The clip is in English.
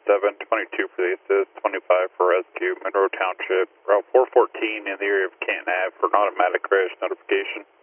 7, 22 for the assist, 25 for rescue, Monroe Township, Route 414 in the area of Canton Ave for an automatic crash notification.